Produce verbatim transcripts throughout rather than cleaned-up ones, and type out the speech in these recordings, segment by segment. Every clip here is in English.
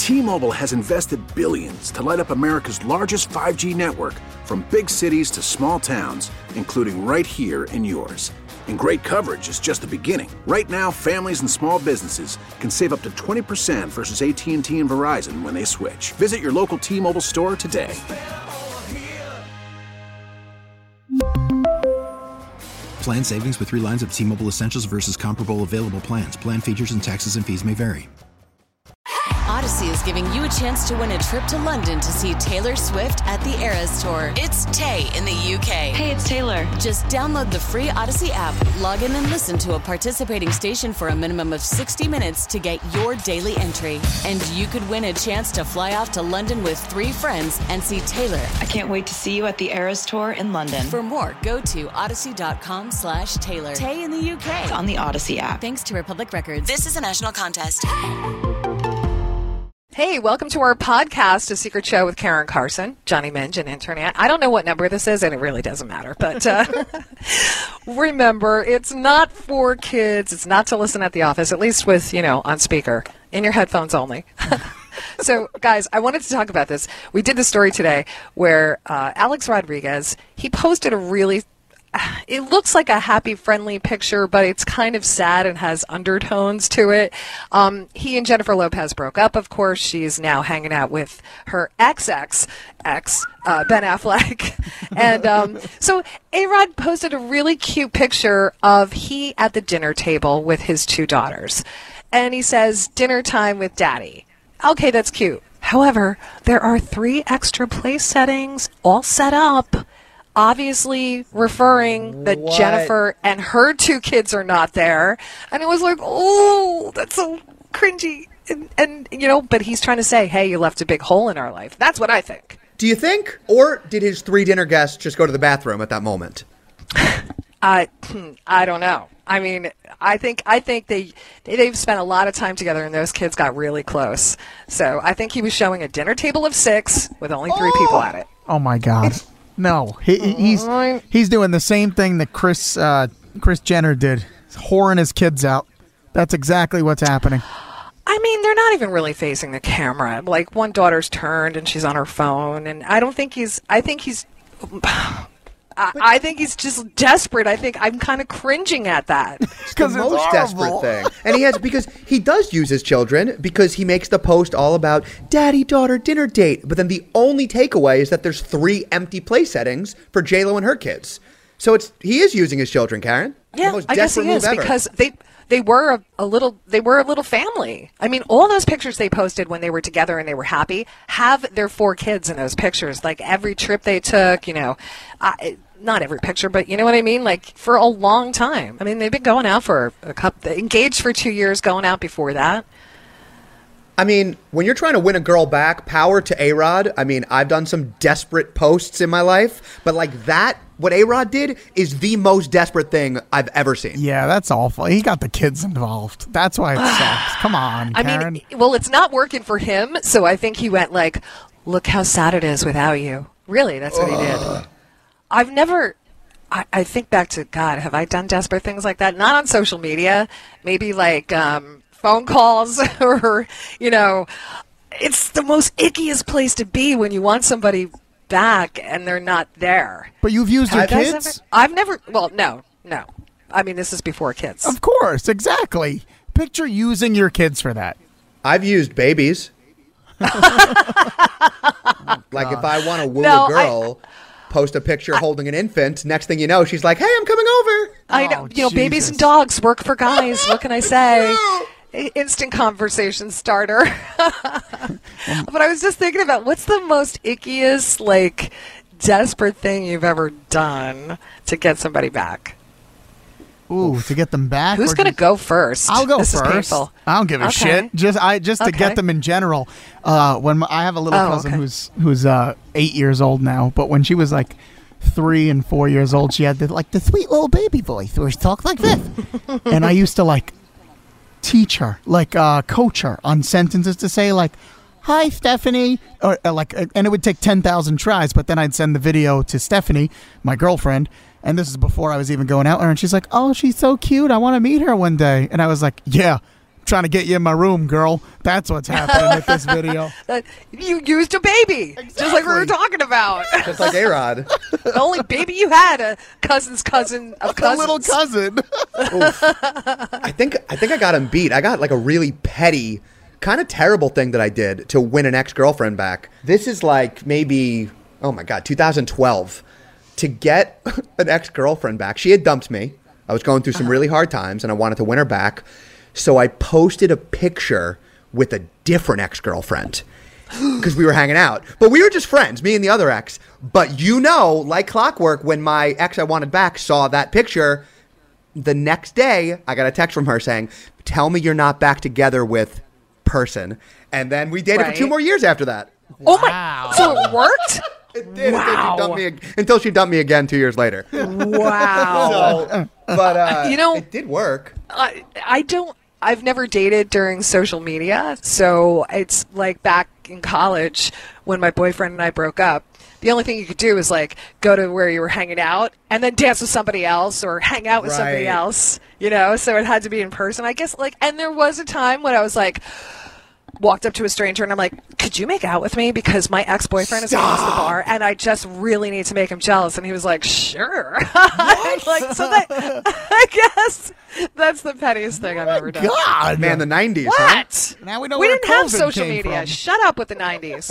T-Mobile has invested billions to light up America's largest five G network, from big cities to small towns, including right here in yours. And great coverage is just the beginning. Right now, families and small businesses can save up to twenty percent versus A T and T and Verizon when they switch. Visit your local T-Mobile store today. Plan savings with three lines of T-Mobile Essentials versus comparable available plans. Plan features and taxes and fees may vary. Odyssey is giving you a chance to win a trip to London to see Taylor Swift at the Eras Tour. It's Tay in the U K. Hey, it's Taylor. Just download the free Odyssey app, log in and listen to a participating station for a minimum of sixty minutes to get your daily entry. And you could win a chance to fly off to London with three friends and see Taylor. I can't wait to see you at the Eras Tour in London. For more, go to odyssey.com slash Taylor. Tay in the U K. It's on the Odyssey app. Thanks to Republic Records. This is a national contest. Hey, welcome to our podcast, A Secret Show with Karen Carson, Johnny Minge, and Internet. I don't know what number this is, and it really doesn't matter. But uh, remember, it's not for kids. It's not to listen at the office, at least with, you know, on speaker, in your headphones only. So, guys, I wanted to talk about this. We did the story today where uh, Alex Rodriguez, he posted a really it looks like a happy, friendly picture, but it's kind of sad and has undertones to it. Um, he and Jennifer Lopez broke up, of course. She's now hanging out with her ex-ex, ex, uh, Ben Affleck. And um, so A-Rod posted a really cute picture of he at the dinner table with his two daughters. And he says, dinner time with daddy. Okay, that's cute. However, there are three extra place settings all set up, obviously referring that What? Jennifer and her two kids are not there. And it was like, oh, that's so cringy. And, and, you know, but he's trying to say, hey, you left a big hole in our life. That's what I think. Do you think? Or did his three dinner guests just go to the bathroom at that moment? I, I don't know. I mean, I think I think they they've spent a lot of time together, and those kids got really close. So I think he was showing a dinner table of six with only three Oh. people at it. Oh my God. No, he, he's he's doing the same thing that Chris uh, Chris Jenner did, he's whoring his kids out. That's exactly what's happening. I mean, they're not even really facing the camera. Like, one daughter's turned and she's on her phone, and I don't think he's. I think he's. I, I think he's just desperate. I think I'm kind of cringing at that. It's the most desperate thing. And he has, because he does use his children, because he makes the post all about daddy, daughter, dinner date. But then the only takeaway is that there's three empty place settings for J-Lo and her kids. So it's he is using his children, Karen. Yeah, the most I guess he desperate is, move ever. because they they were a, a little they were a little family. I mean, all those pictures they posted when they were together and they were happy have their four kids in those pictures. Like, every trip they took, you know, I, not every picture, but you know what I mean? Like, for a long time. I mean, they've been going out for a couple, engaged for two years, going out before that. I mean, when you're trying to win a girl back, power to A-Rod. I mean, I've done some desperate posts in my life, but like that, what A-Rod did is the most desperate thing I've ever seen. Yeah, that's awful. He got the kids involved. That's why it sucks. Come on, I Karen. mean, well, it's not working for him, so I think he went like, look how sad it is without you. Really, that's what he did. I've never, I, I think back to, God, have I done desperate things like that? Not on social media, maybe like um, phone calls or, you know, it's the most ickiest place to be when you want somebody back and they're not there. But you've used your Have you guys kids? ever- I've never, well, no, no. I mean, this is before kids. Of course, exactly. Picture using your kids for that. I've used babies. Like, if I want to woo No, a girl, post a picture holding an infant, next thing you know, she's like, hey, I'm coming over. I know, Oh, you know, babies Jesus. and dogs work for guys. What can I say? Instant conversation starter. But I was just thinking about, what's the most ickiest, like, desperate thing you've ever done to get somebody back? Ooh, to get them back? Who's or going to just- go first? I'll go this first. Is painful. I don't give a Okay. shit. Just I just to Okay. get them in general. Uh, when my, I have a little Oh, cousin okay. who's who's uh, eight years old now, but when she was like three and four years old, she had the, like the sweet little baby voice where she talked like this, and I used to like teach her, like uh, coach her on sentences to say, like, "Hi, Stephanie," or uh, like, uh, and it would take ten thousand tries, but then I'd send the video to Stephanie, my girlfriend. And this is before I was even going out there. And she's like, oh, she's so cute. I want to meet her one day. And I was like, yeah, trying to get you in my room, girl. That's what's happening with this video. Uh, you used a baby, exactly. Just like we were talking about. Just like A-Rod. The only baby you had, a cousin's cousin of cousins. A little cousin. I think I think I got him beat. I got like a really petty, kind of terrible thing that I did to win an ex-girlfriend back. This is like maybe, oh my God, two thousand twelve. To get an ex-girlfriend back, she had dumped me. I was going through some really hard times, and I wanted to win her back. So I posted a picture with a different ex-girlfriend because we were hanging out. But we were just friends, me and the other ex. But you know, like clockwork, when my ex I wanted back saw that picture, the next day I got a text from her saying, tell me you're not back together with person. And then we dated right. for two more years after that. Oh my! So it worked? It did wow. until, she dumped me, until she dumped me again two years later. Wow. So, but uh, you know, it did work. I, I don't. I've never dated during social media, so it's like back in college when my boyfriend and I broke up. The only thing you could do is like go to where you were hanging out and then dance with somebody else or hang out with right. somebody else, you know. So it had to be in person, I guess. Like, and there was a time when I was like. Walked up to a stranger and I'm like, could you make out with me? Because my ex-boyfriend is across the bar and I just really need to make him jealous. And he was like, sure. Like, so that, I guess that's the pettiest thing I've ever done. God, man, the nineties. What? Huh? Now we know we where didn't have COVID social came media. from. Shut up with the nineties.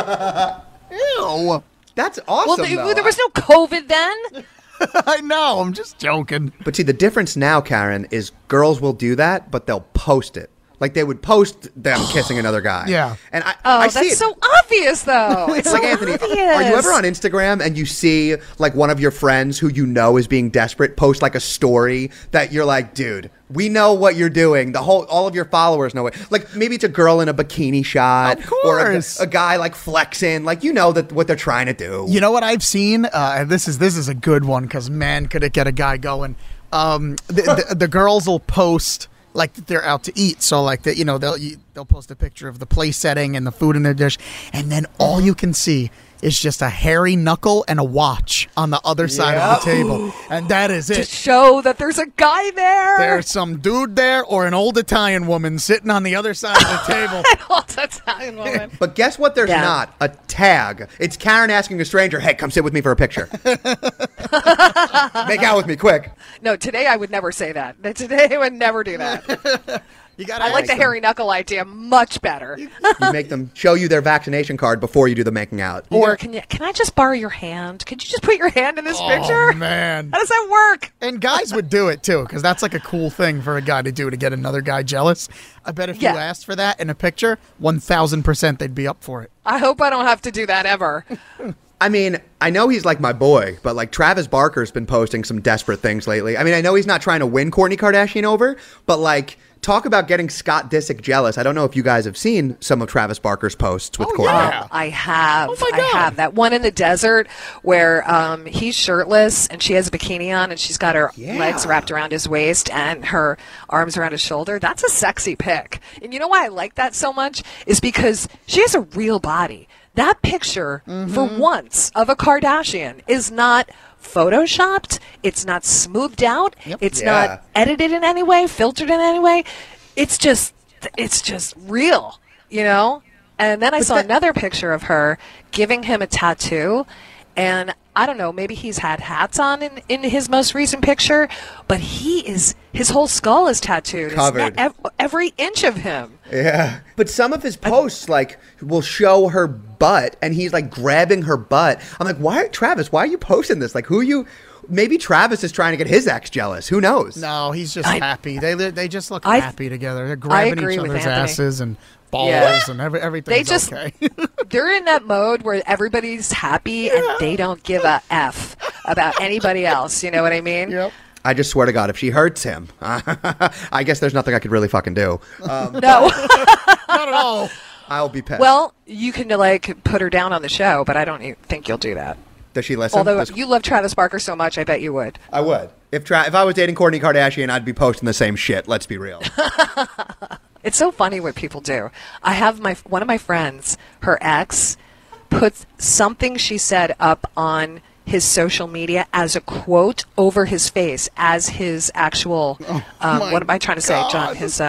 Ew. That's awesome. Well, th- though. there was no COVID then. I know. I'm just joking. But see, the difference now, Karen, is girls will do that, but they'll post it. Like they would post them kissing another guy. Yeah. And I, Oh, I that's see it. so obvious, though. It's It's like, so Anthony, obvious. are you ever on Instagram and you see like one of your friends who you know is being desperate post like a story that you're like, dude, we know what you're doing. The whole, all of your followers know it. Like maybe it's a girl in a bikini shot, Of or a, course. a guy like flexing. Like you know that what they're trying to do. You know what I've seen? Uh, and this is this is a good one because man, could it get a guy going? Um, the, the, the girls will post. Like they're out to eat, so like that, you know, they'll they'll post a picture of the place setting and the food in their dish, and then all you can see is just a hairy knuckle and a watch on the other side of the table, and that is to it. show that there's a guy there. There's some dude there or an old Italian woman sitting on the other side of the table. An old Italian woman. But guess what? There's Yeah. not a tag. It's Karen asking a stranger, "Hey, come sit with me for a picture. Make out with me, quick." No, today I would never say that. Today I would never do that. You gotta I like the them. hairy knuckle idea much better. You make them show you their vaccination card before you do the making out. Or can you? Can I just borrow your hand? Could you just put your hand in this Oh, picture? man. How does that work? And guys would do it too, because that's like a cool thing for a guy to do to get another guy jealous. I bet if Yeah. you asked for that in a picture, one thousand percent they'd be up for it. I hope I don't have to do that ever. I mean, I know he's like my boy, but like Travis Barker's been posting some desperate things lately. I mean, I know he's not trying to win Kourtney Kardashian over, but like talk about getting Scott Disick jealous. I don't know if you guys have seen some of Travis Barker's posts with Oh, Kourtney. yeah. Um, I have. Oh, my I God. have that one in the desert where um, he's shirtless and she has a bikini on and she's got her Yeah. legs wrapped around his waist and her arms around his shoulder. That's a sexy pic. And you know why I like that so much is because she has a real body. That picture, Mm-hmm. for once, of a Kardashian is not photoshopped. It's not smoothed out. Yep. It's Yeah. not edited in any way, filtered in any way. It's just, it's just real, you know? And then I saw that- another picture of her giving him a tattoo. And I don't know, maybe he's had hats on in, in his most recent picture, but he is, his whole skull is tattooed. It's Covered. ev- every inch of him. Yeah. But some of his posts like will show her butt and he's like grabbing her butt. I'm like, why, Travis, why are you posting this? Like, who you, maybe Travis is trying to get his ex jealous. Who knows? No, he's just I- happy. They they just look I- happy together. They're grabbing agree each with other's Anthony. asses and balls Yeah. and every, everything's They just- okay. They're in that mode where everybody's happy and they don't give a F about anybody else. You know what I mean? Yep. I just swear to God, if she hurts him, I guess there's nothing I could really fucking do. Um, No. Not at all. I'll be pissed. Well, you can like put her down on the show, but I don't e- think you'll do that. Does she listen? Although Does- you love Travis Barker so much, I bet you would. I would. If Tra- if I was dating Kourtney Kardashian, I'd be posting the same shit. Let's be real. It's so funny what people do. I have my one of my friends, her ex, puts something she said up on his social media as a quote over his face, as his actual. um, my what am I trying to say, John? God. His um,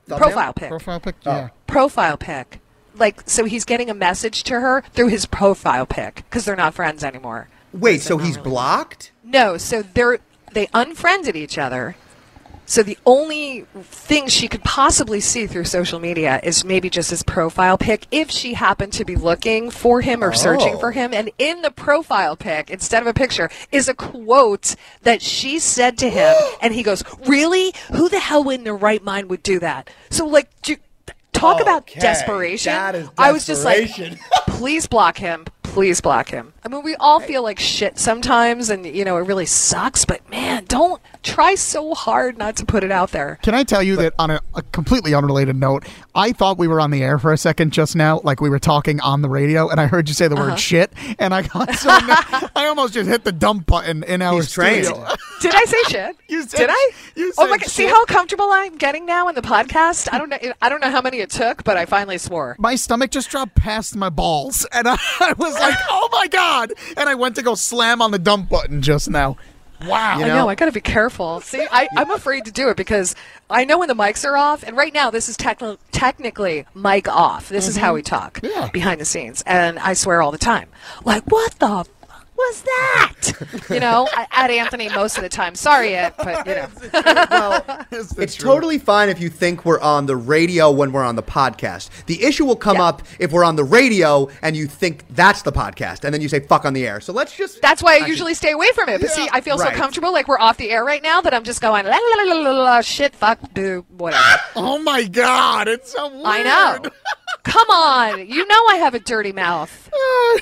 Profile pic. Profile pic. Oh. Yeah. Profile pic. Like, so he's getting a message to her through his profile pic because they're not friends anymore. Wait, so not he's really. blocked? No, so they're they unfriended each other. So the only thing she could possibly see through social media is maybe just his profile pic if she happened to be looking for him or searching Oh. for him. And in the profile pic, instead of a picture, is a quote that she said to him. And he goes, really? Who the hell in their right mind would do that? So, like, do, talk about Okay, desperation. that is I was just like, desperation. please block him. Please block him. I mean, we all feel like shit sometimes, and, you know, it really sucks. But, man, don't try so hard not to put it out there. Can I tell you that on a, a completely unrelated note, I thought we were on the air for a second just now, like we were talking on the radio, and I heard you say the Uh-huh. word shit, and I got so mad, I almost just hit the dump button in our He's trained. studio. Did I say shit? You said- Did I? you oh said my god! See shit. how comfortable I'm getting now in the podcast. I don't know. I don't know how many it took, but I finally swore. My stomach just dropped past my balls, and I, I was like, "Oh my god!" And I went to go slam on the dump button just now. Wow. You I know- know. I got to be careful. See, I, I'm afraid to do it because I know when the mics are off, and right now this is techni- technically mic off. This is how we talk Yeah. behind the scenes, and I swear all the time. Like, what the f- was that? You know, I, at Anthony most of the time. Sorry, Ed, but you know. Well, it's totally fine if you think we're on the radio when we're on the podcast. The issue will come Yeah. up if we're on the radio and you think that's the podcast, and then you say fuck on the air. So let's just. That's why I usually stay away from it. But see, I feel Right. so comfortable, like we're off the air right now, that I'm just going la la la la la, la shit, fuck, do whatever. Oh my god! It's so weird. I know. Come on, you know I have a dirty mouth.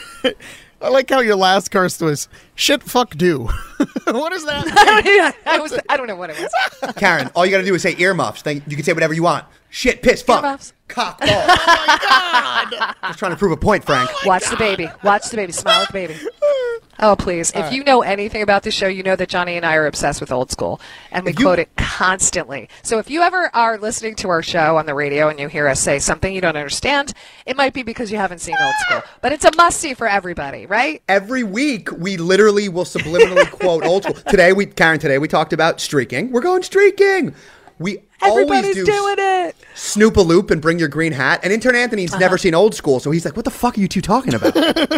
I like how your last curse was shit. Fuck do. What is that? I was. I don't know what it was. Karen, all you got to do is say earmuffs. Then you can say whatever you want. Shit, piss, fuck, Earmuffs. cock, ball. Oh my god! Just trying to prove a point, Frank. Watch the baby. Watch the baby. Smile at the baby. Oh, please. If you know anything about the show, you know that Johnny and I are obsessed with Old School, and we If you- quote it constantly. So if you ever are listening to our show on the radio and you hear us say something you don't understand, it might be because you haven't seen Old School. But it's a must-see for everybody, right? Every week, we literally will subliminally quote old school. Today, we Karen. Today, we talked about streaking. We're going streaking. We Everybody's always do doing it. Snoop a loop and bring your green hat. And intern Anthony's Uh-huh. never seen Old School, so he's like, "What the fuck are you two talking about?"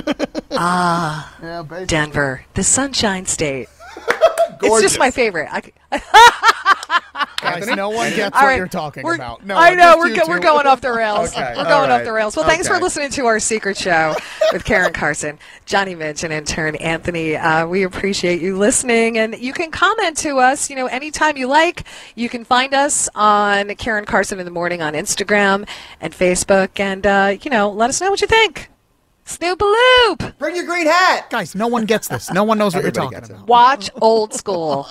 Yeah, basically. Denver, the Sunshine State. It's Gorgeous. just my favorite. I, Guys, no one gets All what right, you're talking we're- about. No, I one, know just we're you go, two. we're going off the rails. Okay, We're all going off right. the rails. Well, thanks for Okay. listening to our secret show with Karen Carson, Johnny Minch, and intern Anthony. Uh, we appreciate you listening, and you can comment to us. You know, anytime you like. You can find us on Karen Carson in the Morning on Instagram and Facebook, and uh, you know, let us know what you think. Snoop a loop. Bring your green hat. Guys, no one gets this. No one knows what you're Everybody talking gets it. about. Watch Old School.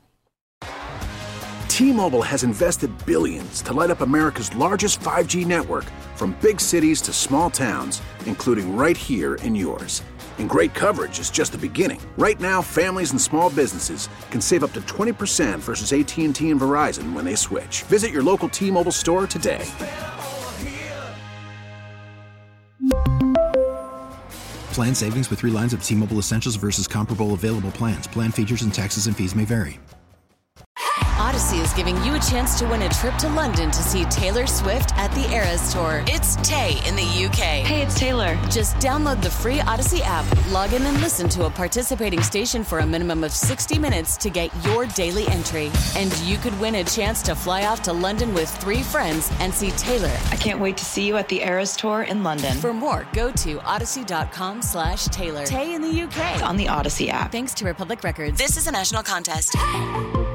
T-Mobile has invested billions to light up America's largest five G network, from big cities to small towns, including right here in yours. And great coverage is just the beginning. Right now, families and small businesses can save up to twenty percent versus A T and T and Verizon when they switch. Visit your local T-Mobile store today. Plan savings with three lines of T-Mobile Essentials versus comparable available plans. Plan features and taxes and fees may vary. Odyssey is giving you a chance to win a trip to London to see Taylor Swift at the Eras Tour. It's Tay in the U K. Hey, it's Taylor. Just download the free Odyssey app, log in and listen to a participating station for a minimum of sixty minutes to get your daily entry. And you could win a chance to fly off to London with three friends and see Taylor. I can't wait to see you at the Eras Tour in London. For more, go to odyssey.com slash Taylor. Tay in the U K. on the Odyssey app. Thanks to Republic Records. This is a national contest.